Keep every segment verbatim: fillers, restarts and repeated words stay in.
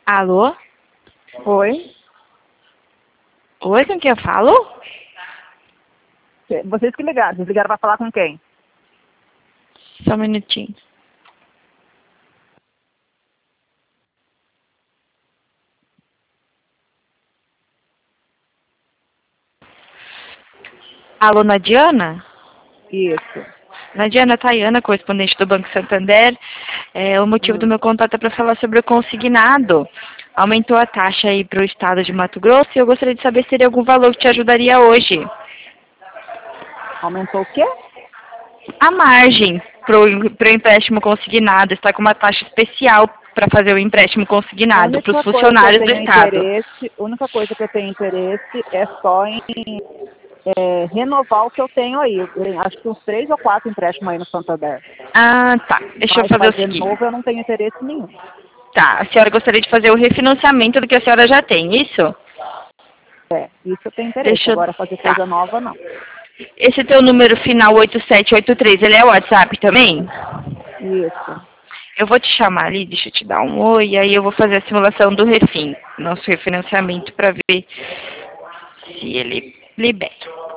Alô? Oi? Oi, com quem eu falo? Vocês que ligaram. Vocês ligaram para falar com quem? Só um minutinho. Alô, Nadiana? Isso. Nadiana Tayana, correspondente do Banco Santander. É, o motivo Hum. do meu contato é para falar sobre o consignado. Aumentou a taxa aí para o estado de Mato Grosso e eu gostaria de saber se teria algum valor que te ajudaria hoje. Aumentou o quê? A margem para o empréstimo consignado está com uma taxa especial para fazer o empréstimo A consignado para os única coisa que eu funcionários do tenho estado. interesse, a única coisa que eu tenho interesse é só em é, renovar o que eu tenho aí. Eu tenho, acho que uns três ou quatro empréstimos aí no Santander. Ah, tá. Deixa eu Mas fazer o fazer seguinte. novo eu não tenho interesse nenhum. Tá, a senhora gostaria de fazer o refinanciamento do que a senhora já tem, isso? É, isso eu tenho interesse. Deixa eu... Agora fazer Tá. coisa nova, não. Esse teu número final oito sete oito três, ele é o WhatsApp também? Isso. Eu vou te chamar ali, deixa eu te dar um oi, e aí eu vou fazer a simulação do refim, nosso refinanciamento, para ver se ele libera.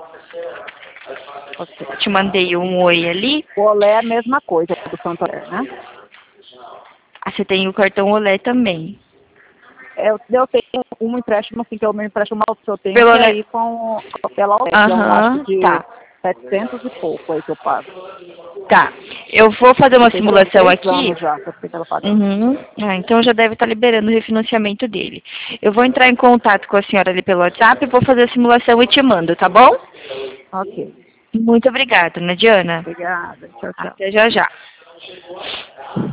Ok. Te mandei um oi ali. O Olé é a mesma coisa do Santander, né? Ah, você tem o cartão Olé também. Eu, eu tenho um empréstimo, assim, que é o meu empréstimo alto que eu tenho, Pelo que Olé. é aí com, pela Olé, que é um acho Aham, de tá. setecentos e pouco aí que eu pago. Tá. Eu vou fazer uma Tem três, simulação três aqui. anos já que eu fiquei pela pagando. Uhum. Ah, então já deve estar liberando o refinanciamento dele. Eu vou entrar em contato com a senhora ali pelo WhatsApp, vou fazer a simulação e te mando, tá bom? Ok. Muito obrigada, Nadiana. Obrigada. Tchau, tchau. Até já já.